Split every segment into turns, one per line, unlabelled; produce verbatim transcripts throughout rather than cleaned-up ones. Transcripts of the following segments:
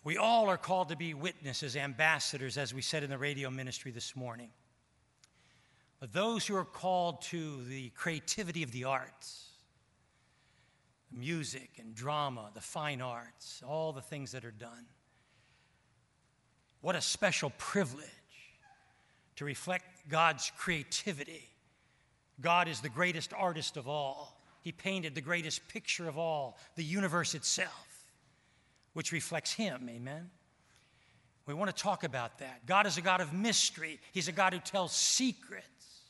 We all are called to be witnesses, ambassadors, as we said in the radio ministry this morning. But those who are called to the creativity of the arts, music and drama, the fine arts, all the things that are done, what a special privilege to reflect God's creativity. God is the greatest artist of all. He painted the greatest picture of all, the universe itself, which reflects Him, amen? We want to talk about that. God is a God of mystery. He's a God who tells secrets.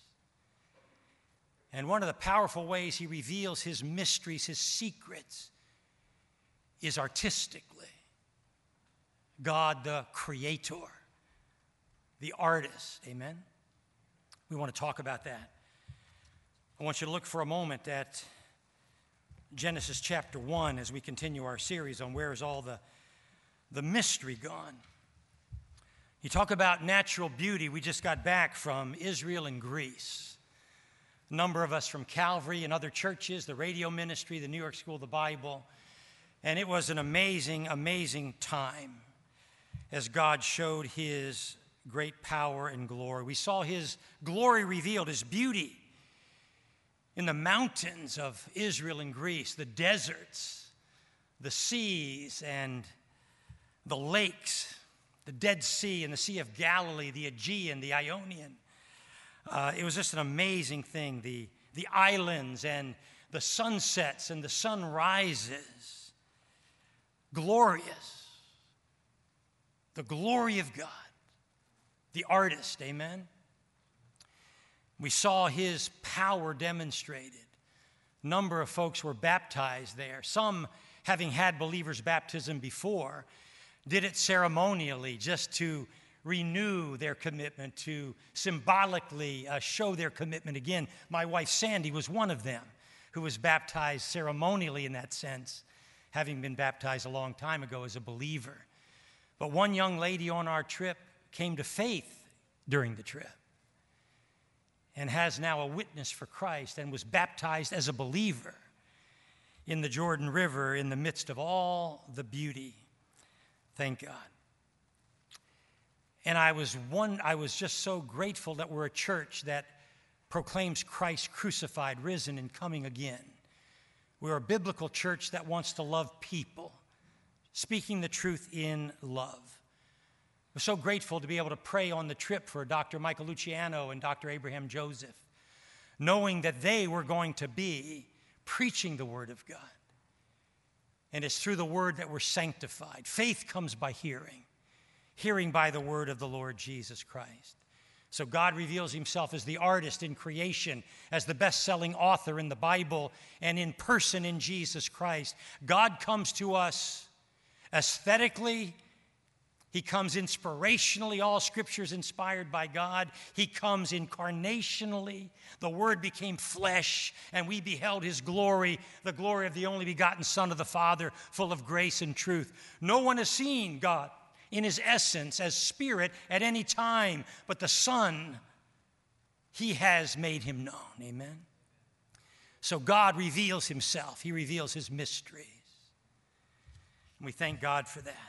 And one of the powerful ways He reveals His mysteries, His secrets, is artistically. God, the creator, the artist, amen? We want to talk about that. I want you to look for a moment at Genesis chapter one as we continue our series on where is all the, the mystery gone. You talk about natural beauty. We just got back from Israel and Greece. A number of us from Calvary and other churches, the radio ministry, the New York School of the Bible. And it was an amazing, amazing time as God showed His great power and glory. We saw His glory revealed, His beauty in the mountains of Israel and Greece, the deserts, the seas, and the lakes, the Dead Sea and the Sea of Galilee, the Aegean, the Ionian. Uh, it was just an amazing thing, the, the islands and the sunsets and the sunrises. Glorious. The glory of God. The artist, amen? We saw His power demonstrated. A number of folks were baptized there. Some, having had believers' baptism before, did it ceremonially just to renew their commitment, to symbolically uh, show their commitment again. My wife Sandy was one of them who was baptized ceremonially in that sense, having been baptized a long time ago as a believer. But one young lady on our trip came to faith during the trip and has now a witness for Christ and was baptized as a believer in the Jordan River in the midst of all the beauty. Thank God. And I was one, I was just so grateful that we're a church that proclaims Christ crucified, risen, and coming again. We're a biblical church that wants to love people, speaking the truth in love. We're so grateful to be able to pray on the trip for Doctor Michael Luciano and Doctor Abraham Joseph, knowing that they were going to be preaching the Word of God. And it's through the Word that we're sanctified. Faith comes by hearing, hearing by the Word of the Lord Jesus Christ. So God reveals Himself as the artist in creation, as the best-selling author in the Bible, and in person in Jesus Christ. God comes to us aesthetically. He comes inspirationally. All Scripture is inspired by God. He comes incarnationally. The Word became flesh, and we beheld His glory, the glory of the only begotten Son of the Father, full of grace and truth. No one has seen God in His essence as Spirit at any time, but the Son, He has made Him known. Amen? So God reveals Himself. He reveals His mysteries. And we thank God for that.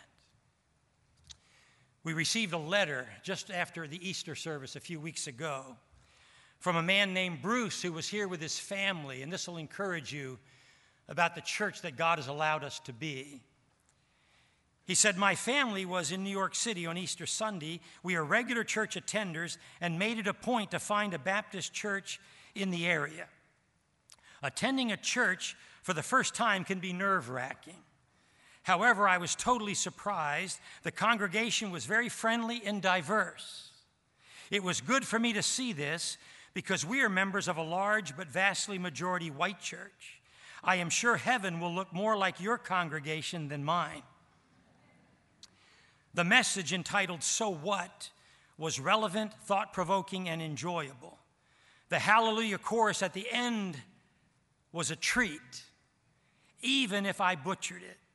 We received a letter just after the Easter service a few weeks ago from a man named Bruce who was here with his family, and this will encourage you about the church that God has allowed us to be. He said, "My family was in New York City on Easter Sunday. We are regular church attenders and made it a point to find a Baptist church in the area. Attending a church for the first time can be nerve-wracking. However, I was totally surprised. The congregation was very friendly and diverse. It was good for me to see this because we are members of a large but vastly majority white church. I am sure heaven will look more like your congregation than mine." The message entitled "So What" was relevant, thought-provoking, and enjoyable. The Hallelujah chorus at the end was a treat, even if I butchered it.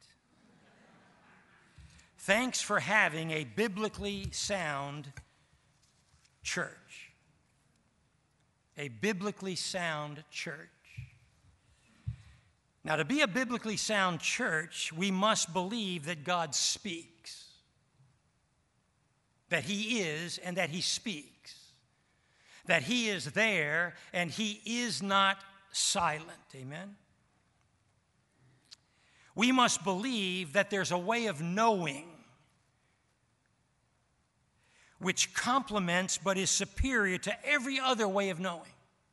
Thanks for having a biblically sound church. A biblically sound church. Now, to be a biblically sound church, we must believe that God speaks. that he is and that he speaks, that he is there and he is not silent. Amen? We must believe that there's a way of knowing which complements but is superior to every other way of knowing.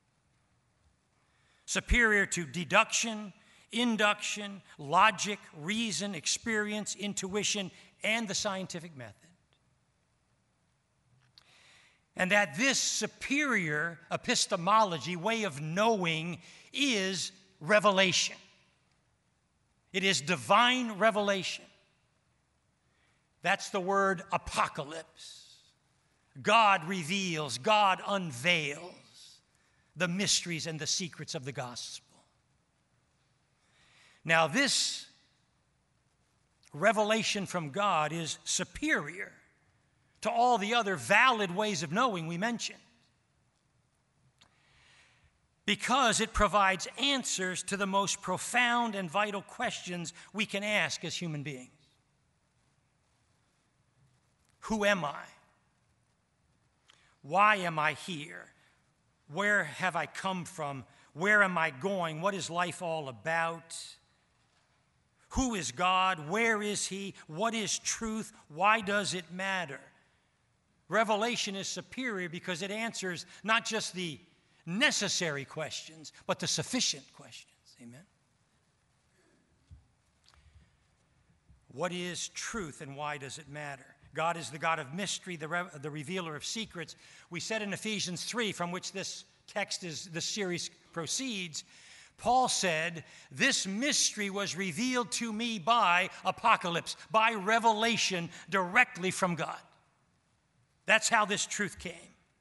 Superior to deduction, induction, logic, reason, experience, intuition, and the scientific method. And that this superior epistemology, way of knowing, is revelation. It is divine revelation. That's the word apocalypse. God reveals, God unveils the mysteries and the secrets of the gospel. Now, this revelation from God is superior to all the other valid ways of knowing we mentioned, because it provides answers to the most profound and vital questions we can ask as human beings. Who am I? Why am I here? Where have I come from? Where am I going? What is life all about? Who is God? Where is he? What is truth? Why does it matter? Revelation is superior because it answers not just the necessary questions, but the sufficient questions. Amen? What is truth and why does it matter? God is the God of mystery, the, re- the revealer of secrets. We said in Ephesians three, from which this text is, this series proceeds, Paul said, this mystery was revealed to me by apocalypse, by revelation directly from God. That's how this truth came.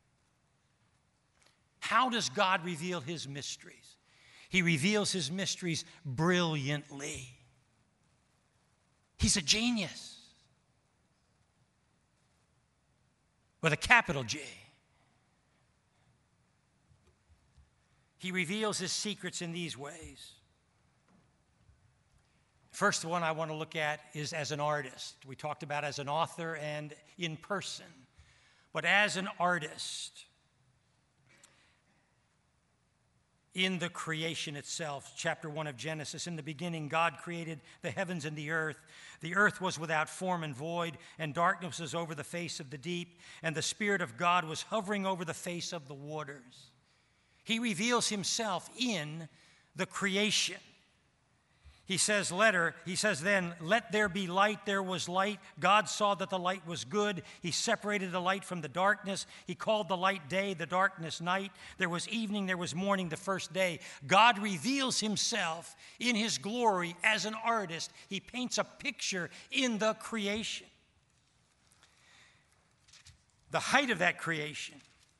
How does God reveal his mysteries? He reveals his mysteries brilliantly. He's a genius. With a capital J. He reveals his secrets in these ways. First one I want to look at is as an artist. We talked about as an author and in person. But as an artist, in the creation itself, chapter one of Genesis, in the beginning God created the heavens and the earth. The earth was without form and void, and darkness was over the face of the deep, and the Spirit of God was hovering over the face of the waters. He reveals himself in the creation. He says, let her, he says then, let there be light. There was light. God saw that the light was good. He separated the light from the darkness. He called the light day, the darkness night. There was evening, there was morning, the first day. God reveals himself in his glory as an artist. He paints a picture in the creation. The height of that creation.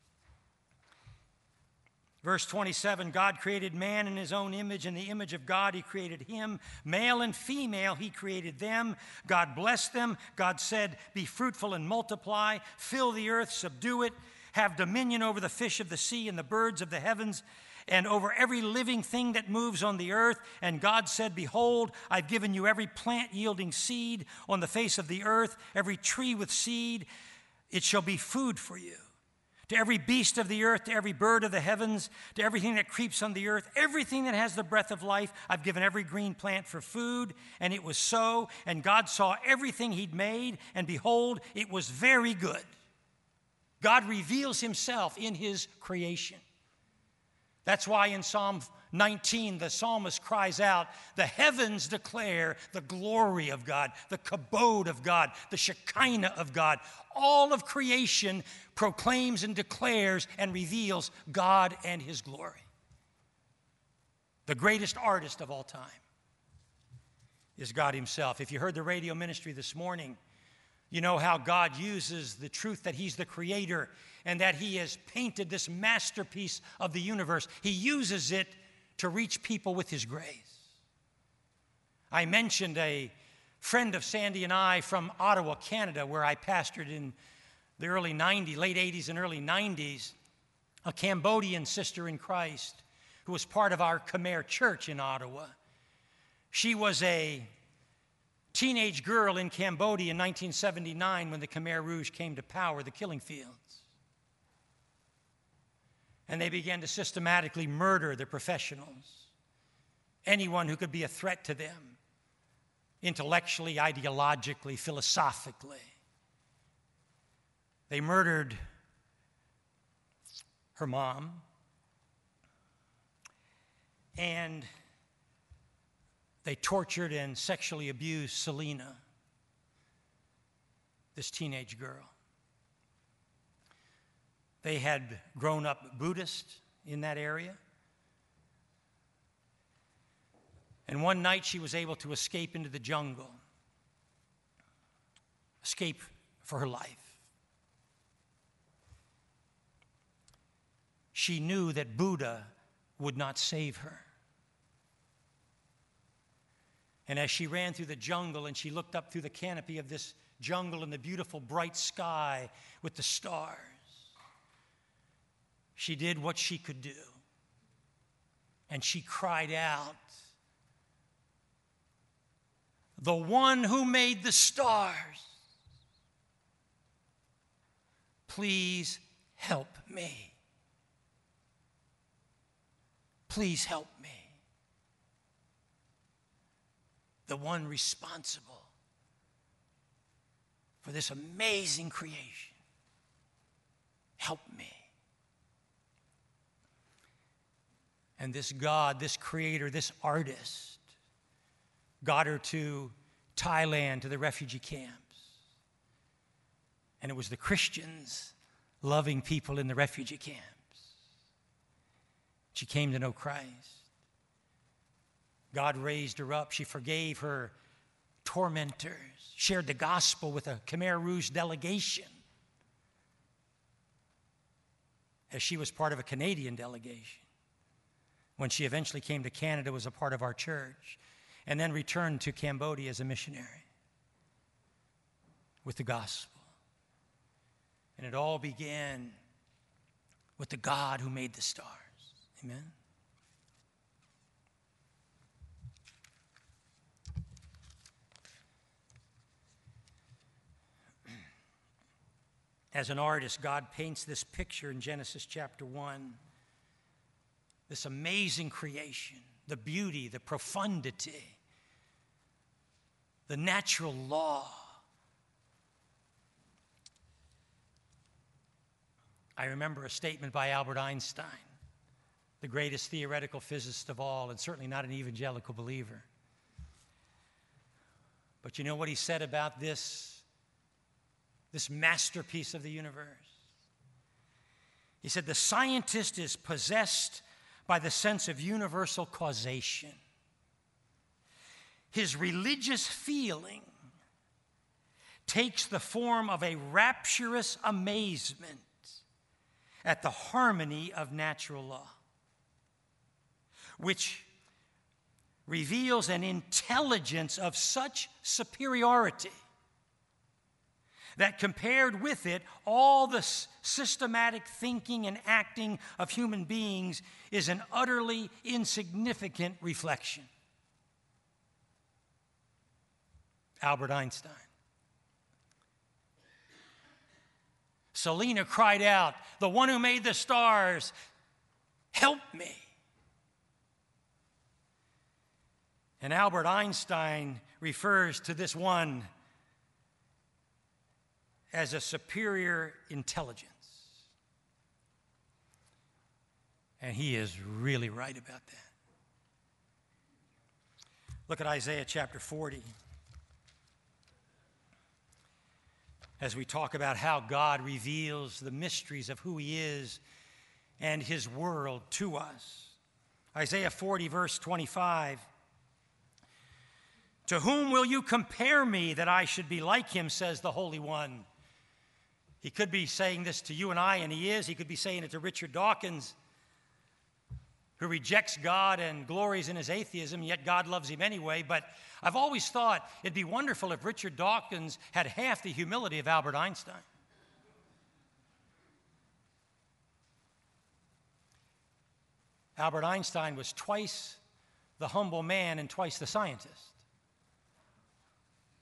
Verse twenty-seven, God created man in his own image. In the image of God, he created him. Male and female, he created them. God blessed them. God said, be fruitful and multiply. Fill the earth, subdue it. Have dominion over the fish of the sea and the birds of the heavens and over every living thing that moves on the earth. And God said, behold, I've given you every plant yielding seed on the face of the earth, every tree with seed. It shall be food for you. To every beast of the earth, to every bird of the heavens, to everything that creeps on the earth, everything that has the breath of life, I've given every green plant for food. And it was so. And God saw everything he'd made, and behold, it was very good. God reveals himself in his creation. That's why in Psalm nineteen, the psalmist cries out, the heavens declare the glory of God, the kabod of God, the Shekinah of God. All of creation proclaims and declares and reveals God and his glory. The greatest artist of all time is God himself. If you heard the radio ministry this morning, you know how God uses the truth that he's the creator and that he has painted this masterpiece of the universe. He uses it to reach people with his grace. I mentioned a friend of Sandy and I from Ottawa, Canada, where I pastored in the early nineties, late eighties and early nineties, a Cambodian sister in Christ who was part of our Khmer church in Ottawa. She was a teenage girl in Cambodia in nineteen seventy-nine when the Khmer Rouge came to power, the killing fields. And they began to systematically murder the professionals, anyone who could be a threat to them, intellectually, ideologically, philosophically. They murdered her mom, and they tortured and sexually abused Selena, this teenage girl. They had grown up Buddhist in that area. And one night she was able to escape into the jungle, escape for her life. She knew that Buddha would not save her. And as she ran through the jungle and she looked up through the canopy of this jungle and the beautiful bright sky with the stars, she did what she could do. And she cried out, "The one who made the stars, please help me. Please help me. The one responsible for this amazing creation. Help me." And this God, this creator, this artist got her to Thailand, to the refugee camps. And it was the Christians loving people in the refugee camps. She came to know Christ. God raised her up. She forgave her tormentors, shared the gospel with a Khmer Rouge delegation, as she was part of a Canadian delegation. When she eventually came to Canada, was a part of our church, and then returned to Cambodia as a missionary with the gospel. And it all began with the God who made the stars. Amen? As an artist, God paints this picture in Genesis chapter one. This amazing creation, the beauty, the profundity, the natural law. I remember a statement by Albert Einstein, the greatest theoretical physicist of all, and certainly not an evangelical believer. But you know what he said about this, this masterpiece of the universe? He said, the scientist is possessed by the sense of universal causation. His religious feeling takes the form of a rapturous amazement at the harmony of natural law, which reveals an intelligence of such superiority that compared with it, all the systematic thinking and acting of human beings is an utterly insignificant reflection. Albert Einstein. Selena cried out, "The one who made the stars, help me." And Albert Einstein refers to this one as a superior intelligence. And he is really right about that. Look at Isaiah chapter forty. As we talk about how God reveals the mysteries of who he is and his world to us. Isaiah forty, verse twenty-five. "To whom will you compare me that I should be like him, says the Holy One?" He could be saying this to you and I, and he is. He could be saying it to Richard Dawkins, who rejects God and glories in his atheism, yet God loves him anyway. But I've always thought it'd be wonderful if Richard Dawkins had half the humility of Albert Einstein. Albert Einstein was twice the humble man and twice the scientist.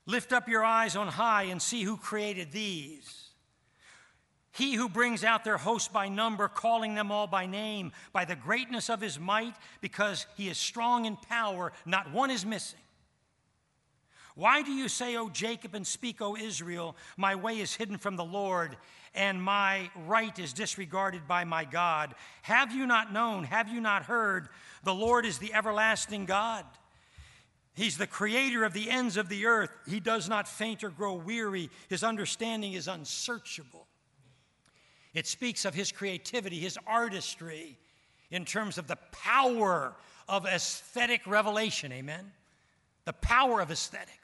Lift up your eyes on high and see who created these. He who brings out their host by number, calling them all by name, by the greatness of his might, because he is strong in power, not one is missing. Why do you say, O Jacob, and speak, O Israel, my way is hidden from the Lord, and my right is disregarded by my God? Have you not known, have you not heard, the Lord is the everlasting God. He's the creator of the ends of the earth. He does not faint or grow weary. His understanding is unsearchable. It speaks of his creativity, his artistry, in terms of the power of aesthetic revelation, amen? The power of aesthetics.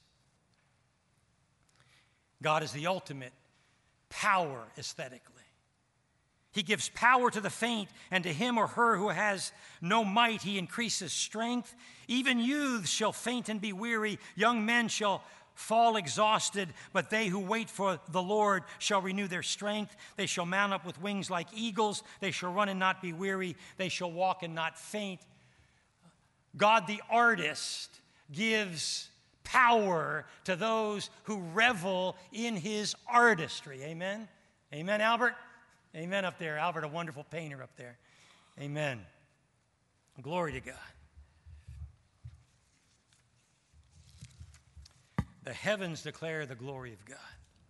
God is the ultimate power aesthetically. He gives power to the faint, and to him or her who has no might, he increases strength. Even youths shall faint and be weary. Young men shall fall exhausted, but they who wait for the Lord shall renew their strength. They shall mount up with wings like eagles. They shall run and not be weary. They shall walk and not faint. God the artist gives power to those who revel in his artistry. Amen? Amen, Albert? Amen up there. Albert, a wonderful painter up there. Amen. Glory to God. The heavens declare the glory of God.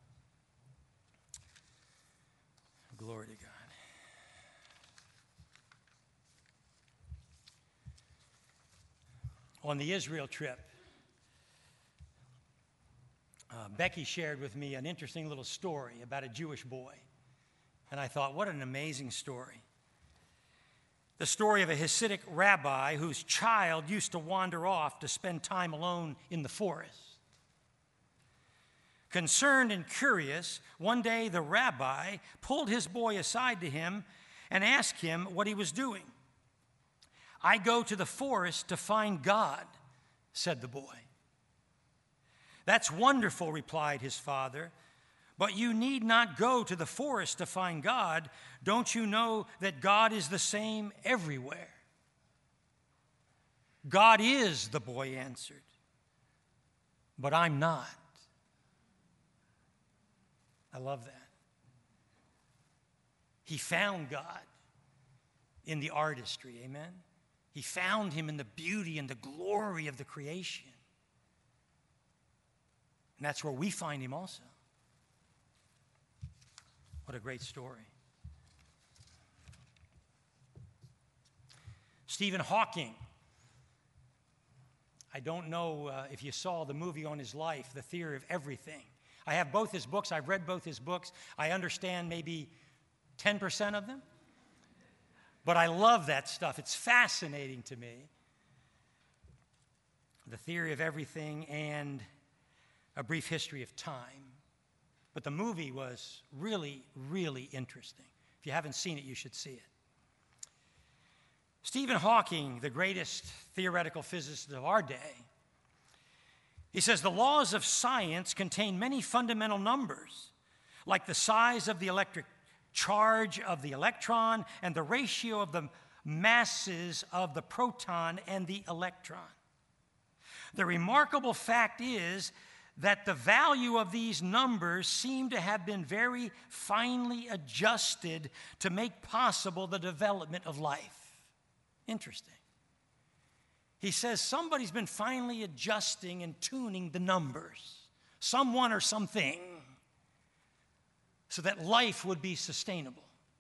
Glory to God. On the Israel trip, uh, Becky shared with me an interesting little story about a Jewish boy. And I thought, what an amazing story. The story of a Hasidic rabbi whose child used to wander off to spend time alone in the forest. Concerned and curious, one day the rabbi pulled his boy aside to him and asked him what he was doing. "I go to the forest to find God," said the boy. "That's wonderful," replied his father. "But you need not go to the forest to find God. Don't you know that God is the same everywhere?" "God is," the boy answered, "but I'm not." I love that. He found God in the artistry, amen? He found him in the beauty and the glory of the creation. And that's where we find him also. What a great story. Stephen Hawking. I don't know uh, if you saw the movie on his life, The Theory of Everything. I have both his books. I've read both his books. I understand maybe ten percent of them. But I love that stuff. It's fascinating to me. The Theory of Everything and A Brief History of Time. But the movie was really, really interesting. If you haven't seen it, you should see it. Stephen Hawking, the greatest theoretical physicist of our day, he says the laws of science contain many fundamental numbers, like the size of the electric charge of the electron and the ratio of the masses of the proton and the electron. The remarkable fact is that the value of these numbers seem to have been very finely adjusted to make possible the development of life. Interesting. He says somebody's been finally adjusting and tuning the numbers, someone or something, so that life would be sustainable.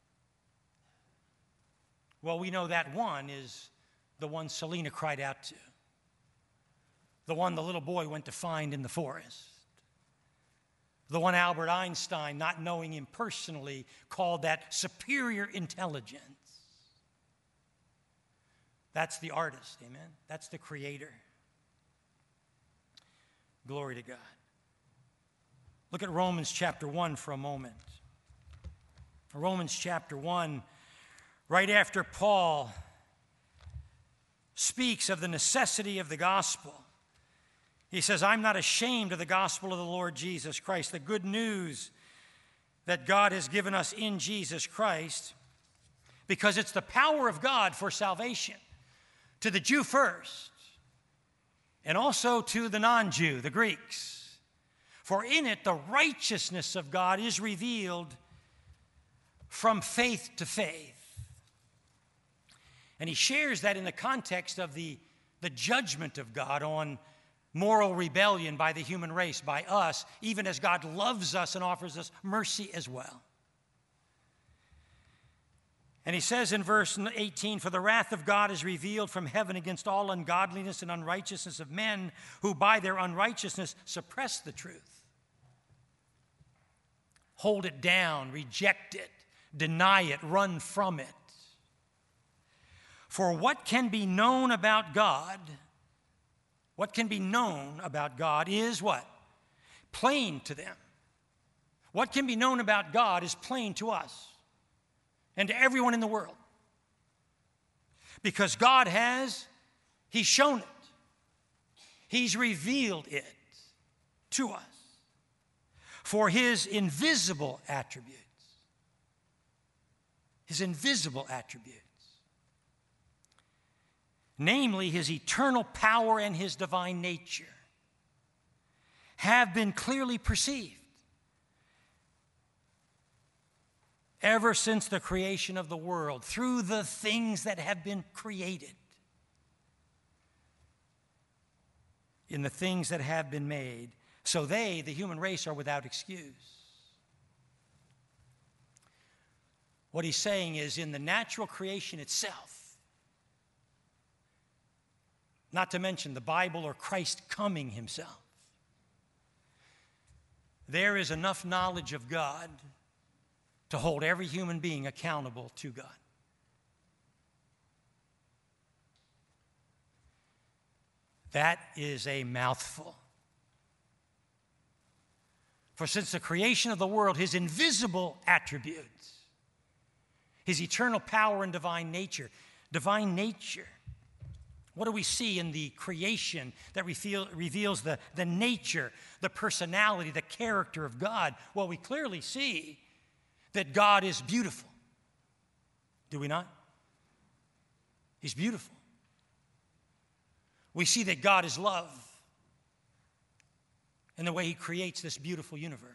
Well, we know that one is the one Selena cried out to. The one the little boy went to find in the forest. The one Albert Einstein, not knowing him personally, called that superior intelligence. That's the artist, amen? That's the creator. Glory to God. Look at Romans chapter one for a moment. Romans chapter one, right after Paul speaks of the necessity of the gospel, he says, "I'm not ashamed of the gospel of the Lord Jesus Christ," the good news that God has given us in Jesus Christ, because it's the power of God for salvation, to the Jew first, and also to the non-Jew, the Greeks. For in it the righteousness of God is revealed from faith to faith. And he shares that in the context of the, the judgment of God on moral rebellion by the human race, by us, even as God loves us and offers us mercy as well. And he says in verse eighteen, "For the wrath of God is revealed from heaven against all ungodliness and unrighteousness of men who by their unrighteousness suppress the truth." Hold it down, reject it, deny it, run from it. For what can be known about God, what can be known about God is what? Plain to them. What can be known about God is plain to us and to everyone in the world. Because God has, He's shown it. He's revealed it to us. For His invisible attributes, His invisible attributes, namely His eternal power and His divine nature, have been clearly perceived ever since the creation of the world, through the things that have been created, in the things that have been made. So they, the human race, are without excuse. What he's saying is, in the natural creation itself, not to mention the Bible or Christ coming Himself, there is enough knowledge of God to hold every human being accountable to God. That is a mouthful. For since the creation of the world, His invisible attributes, His eternal power and divine nature, divine nature, what do we see in the creation that reveal, reveals the, the nature, the personality, the character of God? Well, we clearly see that God is beautiful. Do we not? He's beautiful. We see that God is love in the way He creates this beautiful universe.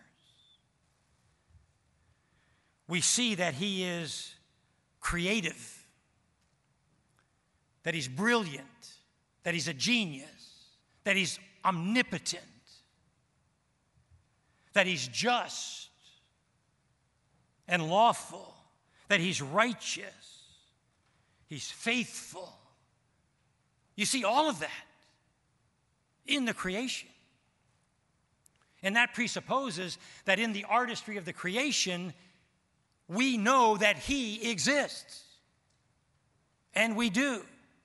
We see that He is creative, that He's brilliant, that He's a genius, that He's omnipotent, that He's just and lawful, that He's righteous, He's faithful. You see all of that in the creation. And that presupposes that in the artistry of the creation, we know that He exists. And we do.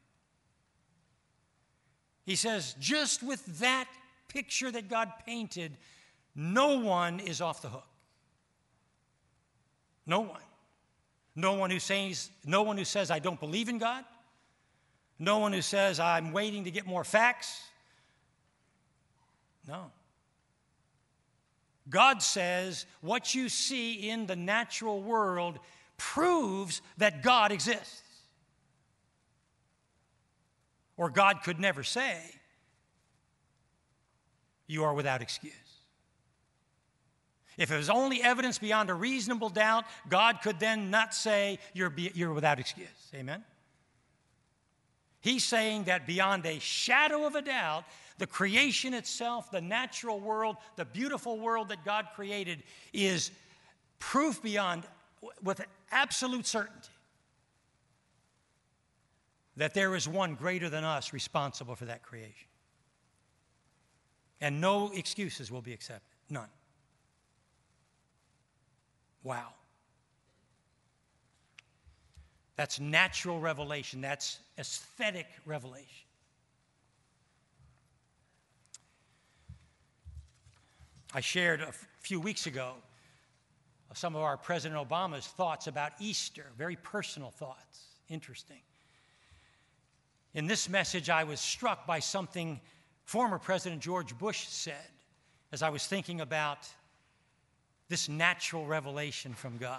He says, just with that picture that God painted, no one is off the hook. No one. No one who says, no one who says, I don't believe in God. No one who says, I'm waiting to get more facts. No. God says what you see in the natural world proves that God exists. Or God could never say, you are without excuse. If it was only evidence beyond a reasonable doubt, God could then not say, you're, be, you're without excuse. Amen? He's saying that beyond a shadow of a doubt, the creation itself, the natural world, the beautiful world that God created is proof beyond, with absolute certainty, that there is one greater than us responsible for that creation. And no excuses will be accepted. None. Wow. That's natural revelation. That's aesthetic revelation. I shared a few weeks ago some of our President Obama's thoughts about Easter, very personal thoughts. Interesting. In this message, I was struck by something former President George Bush said as I was thinking about this natural revelation from God.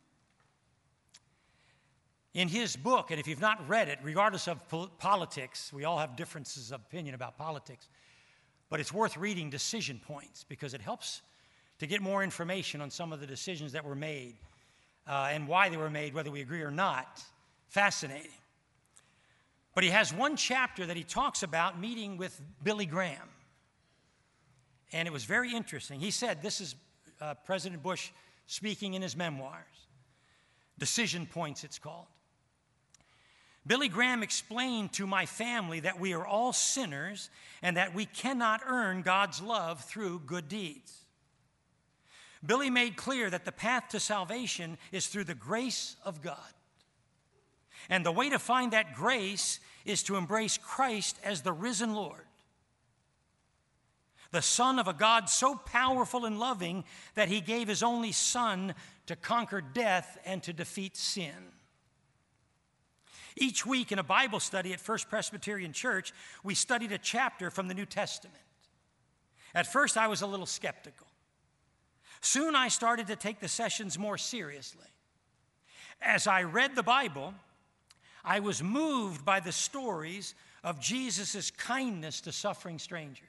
In his book, and if you've not read it, regardless of politics, we all have differences of opinion about politics, But it's worth reading Decision Points because it helps to get more information on some of the decisions that were made uh, and why they were made, whether we agree or not. Fascinating. But he has one chapter that he talks about meeting with Billy Graham. And it was very interesting. He said, this is uh, President Bush speaking in his memoirs. Decision Points, it's called. Billy Graham explained to my family that we are all sinners and that we cannot earn God's love through good deeds. Billy made clear that the path to salvation is through the grace of God. And the way to find that grace is to embrace Christ as the risen Lord, the Son of a God so powerful and loving that he gave his only Son to conquer death and to defeat sin. Each week in a Bible study at First Presbyterian Church, we studied a chapter from the New Testament. At first, I was a little skeptical. Soon, I started to take the sessions more seriously. As I read the Bible, I was moved by the stories of Jesus' kindness to suffering strangers,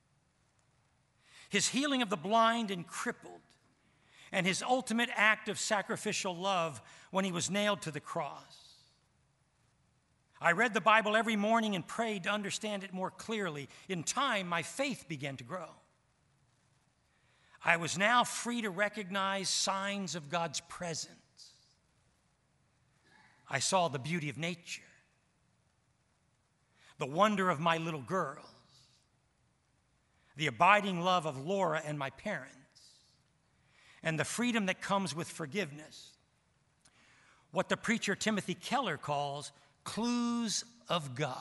his healing of the blind and crippled, and his ultimate act of sacrificial love when he was nailed to the cross. I read the Bible every morning and prayed to understand it more clearly. In time, my faith began to grow. I was now free to recognize signs of God's presence. I saw the beauty of nature, the wonder of my little girls, the abiding love of Laura and my parents, and the freedom that comes with forgiveness. What the preacher Timothy Keller calls clues of God.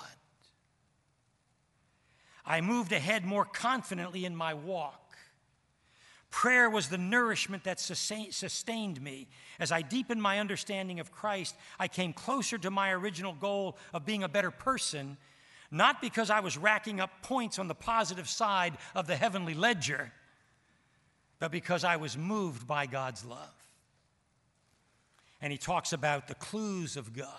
I moved ahead more confidently in my walk. Prayer was the nourishment that sustained me. As I deepened my understanding of Christ, I came closer to my original goal of being a better person, not because I was racking up points on the positive side of the heavenly ledger, but because I was moved by God's love. And he talks about the clues of God,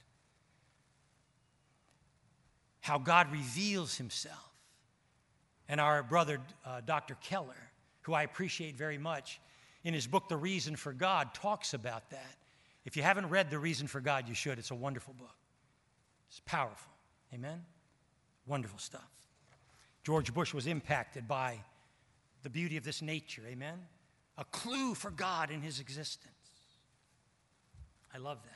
how God reveals himself. And our brother, uh, Doctor Keller, who I appreciate very much, in his book, The Reason for God, talks about that. If you haven't read The Reason for God, you should. It's a wonderful book. It's powerful. Amen? Wonderful stuff. George Bush was impacted by the beauty of this nature. Amen? A clue for God in his existence. I love that.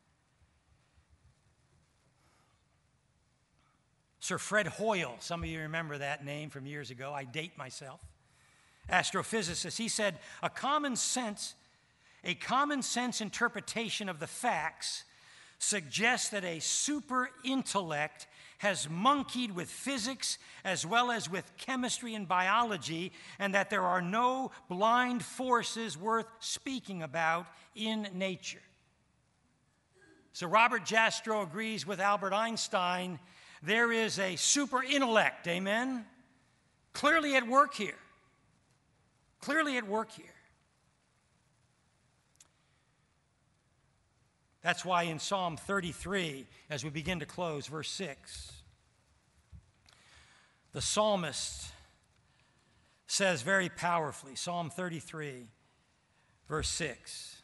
Sir Fred Hoyle, some of you remember that name from years ago. I date myself. Astrophysicist. He said, a common sense, a common sense interpretation of the facts suggests that a super intellect has monkeyed with physics as well as with chemistry and biology, and that there are no blind forces worth speaking about in nature. So Robert Jastrow agrees with Albert Einstein. There is a super intellect, amen? Clearly at work here. Clearly at work here. That's why in Psalm thirty-three, as we begin to close, verse six, the psalmist says very powerfully, Psalm thirty-three, verse six,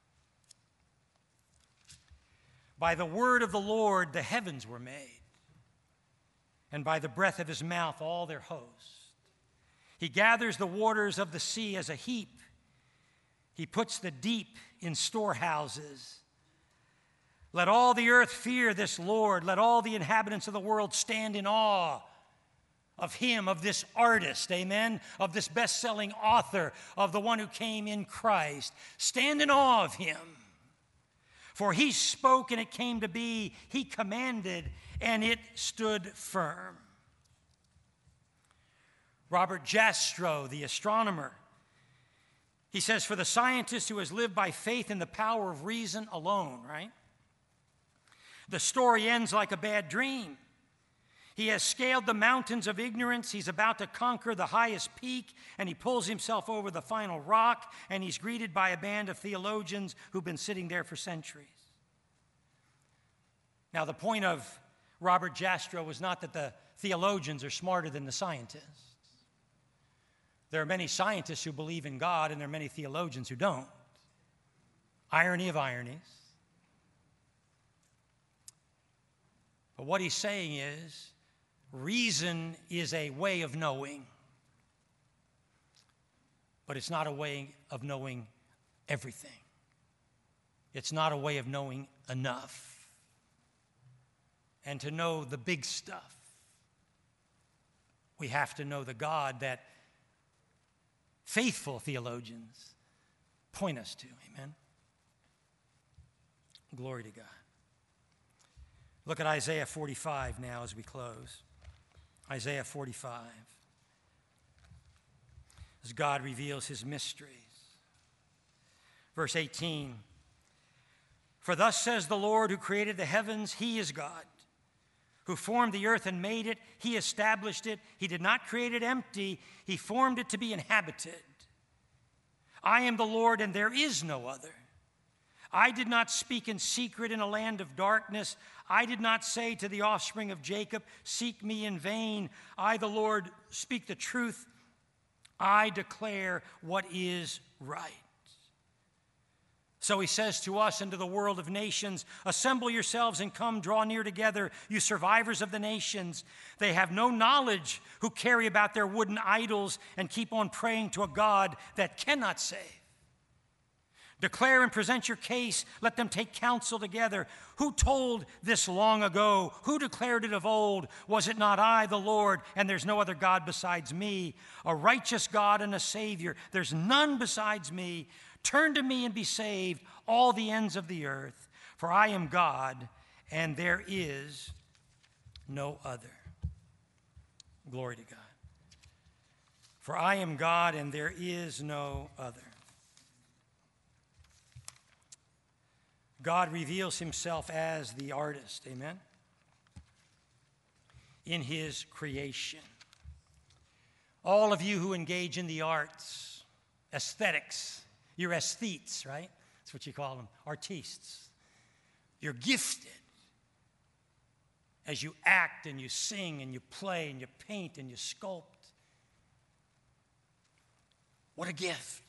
by the word of the Lord the heavens were made, and by the breath of his mouth all their host. He gathers the waters of the sea as a heap. He puts the deep in storehouses. Let all the earth fear this Lord. Let all the inhabitants of the world stand in awe of him, of this artist, amen, of this best-selling author, of the one who came in Christ. Stand in awe of him. For he spoke and it came to be. He commanded and it stood firm. Robert Jastrow, the astronomer, he says, for the scientist who has lived by faith in the power of reason alone, right? The story ends like a bad dream. He has scaled the mountains of ignorance. He's about to conquer the highest peak, and he pulls himself over the final rock, and he's greeted by a band of theologians who've been sitting there for centuries. Now, the point of Robert Jastrow was not that the theologians are smarter than the scientists. There are many scientists who believe in God, and there are many theologians who don't. Irony of ironies. But what he's saying is, reason is a way of knowing, but it's not a way of knowing everything. It's not a way of knowing enough. And to know the big stuff, we have to know the God that faithful theologians point us to. Amen? Glory to God. Look at Isaiah forty-five now as we close. Isaiah forty-five. As God reveals his mysteries. Verse eighteen. For thus says the Lord who created the heavens, he is God. Who formed the earth and made it, he established it. He did not create it empty, he formed it to be inhabited. I am the Lord and there is no other. I did not speak in secret in a land of darkness. I did not say to the offspring of Jacob, seek me in vain. I, the Lord, speak the truth. I declare what is right. So he says to us and to the world of nations, assemble yourselves and come draw near together, you survivors of the nations. They have no knowledge who carry about their wooden idols and keep on praying to a God that cannot save. Declare and present your case. Let them take counsel together. Who told this long ago? Who declared it of old? Was it not I, the Lord, and there's no other God besides me? A righteous God and a Savior. There's none besides me. Turn to me and be saved, all the ends of the earth. For I am God, and there is no other. Glory to God. For I am God, and there is no other. God reveals himself as the artist, amen, in his creation. All of you who engage in the arts, aesthetics, you're aesthetes, right? That's what you call them, artistes. You're gifted as you act and you sing and you play and you paint and you sculpt. What a gift.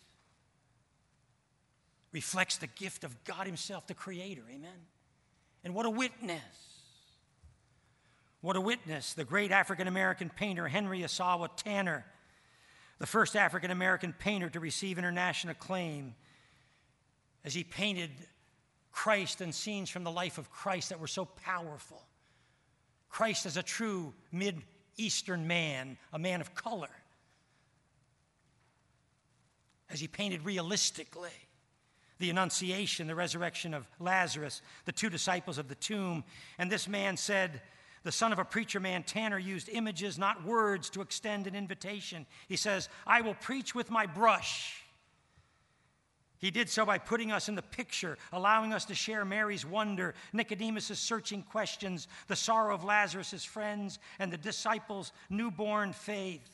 Reflects the gift of God himself, the Creator, amen? And what a witness. What a witness. The great African-American painter Henry Asawa Tanner, the first African-American painter to receive international acclaim, as he painted Christ and scenes from the life of Christ that were so powerful. Christ as a true Mid-Eastern man, a man of color, as he painted realistically the Annunciation, the resurrection of Lazarus, the two disciples of the tomb. And this man said, the son of a preacher man, Tanner, used images, not words, to extend an invitation. He says, I will preach with my brush. He did so by putting us in the picture, allowing us to share Mary's wonder, Nicodemus' searching questions, the sorrow of Lazarus' friends, and the disciples' newborn faith.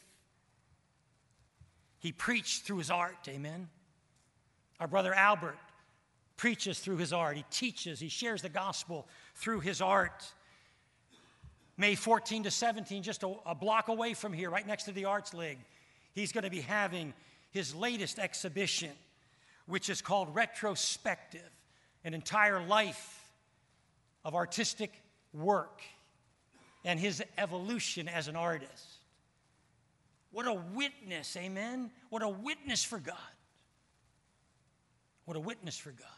He preached through his art, amen? Our brother Albert preaches through his art. He teaches, he shares the gospel through his art. May fourteenth to seventeenth, just a, a block away from here, right next to the Arts League, he's going to be having his latest exhibition, which is called Retrospective, an entire life of artistic work and his evolution as an artist. What a witness, amen? What a witness for God. What a witness for God.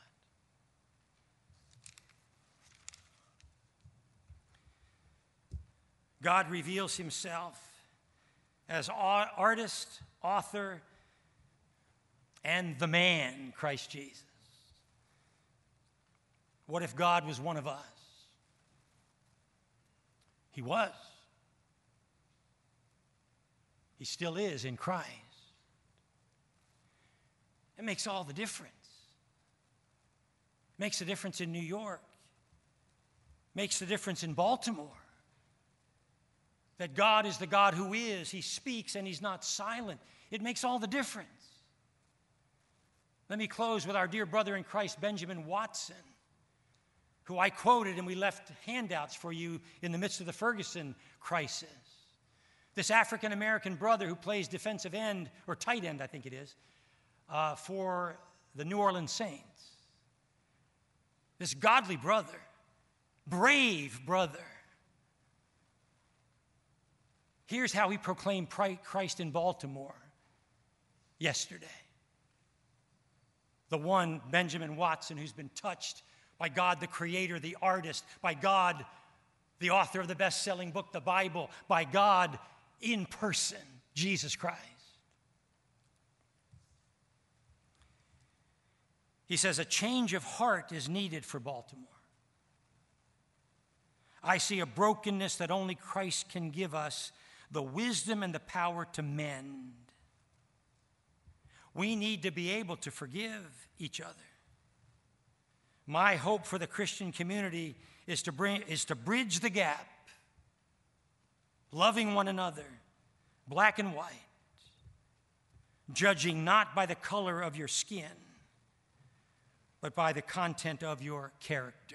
God reveals himself as artist, author, and the man, Christ Jesus. What if God was one of us? He was. He still is in Christ. It makes all the difference. Makes a difference in New York. Makes the difference in Baltimore. That God is the God who is. He speaks and he's not silent. It makes all the difference. Let me close with our dear brother in Christ, Benjamin Watson, who I quoted, and we left handouts for you in the midst of the Ferguson crisis. This African-American brother who plays defensive end, or tight end, I think it is, uh, for the New Orleans Saints. This godly brother, brave brother. Here's how he proclaimed Christ in Baltimore yesterday. The one, Benjamin Watson, who's been touched by God the Creator, the artist, by God, the author of the best-selling book, the Bible, by God in person, Jesus Christ. He says, a change of heart is needed for Baltimore. I see a brokenness that only Christ can give us the wisdom and the power to mend. We need to be able to forgive each other. My hope for the Christian community is to bring, is to bridge the gap, loving one another, black and white, judging not by the color of your skin, but by the content of your character.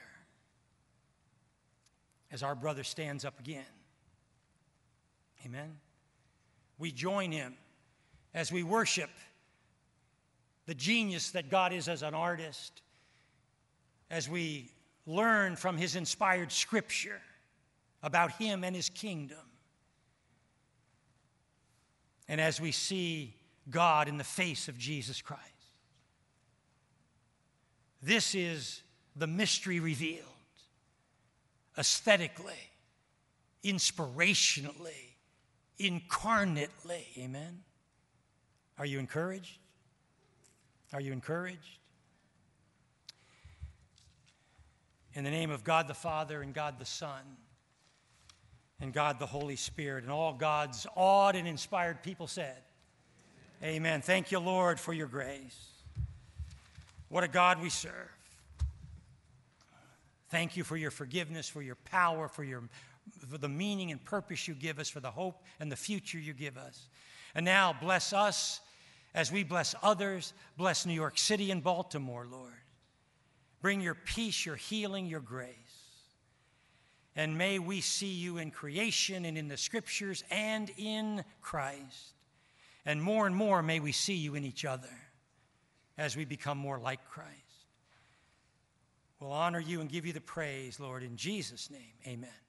As our brother stands up again. Amen. We join him as we worship the genius that God is as an artist, as we learn from his inspired scripture about him and his kingdom, and as we see God in the face of Jesus Christ. This is the mystery revealed, aesthetically, inspirationally, incarnately. Amen? Are you encouraged? Are you encouraged? In the name of God the Father and God the Son and God the Holy Spirit and all God's awed and inspired people said, amen. Thank you, Lord, for your grace. What a God we serve. Thank you for your forgiveness, for your power, for, your, for the meaning and purpose you give us, for the hope and the future you give us. And now bless us as we bless others. Bless New York City and Baltimore, Lord. Bring your peace, your healing, your grace. And may we see you in creation and in the scriptures and in Christ. And more and more may we see you in each other as we become more like Christ. We'll honor you and give you the praise, Lord, in Jesus' name. Amen.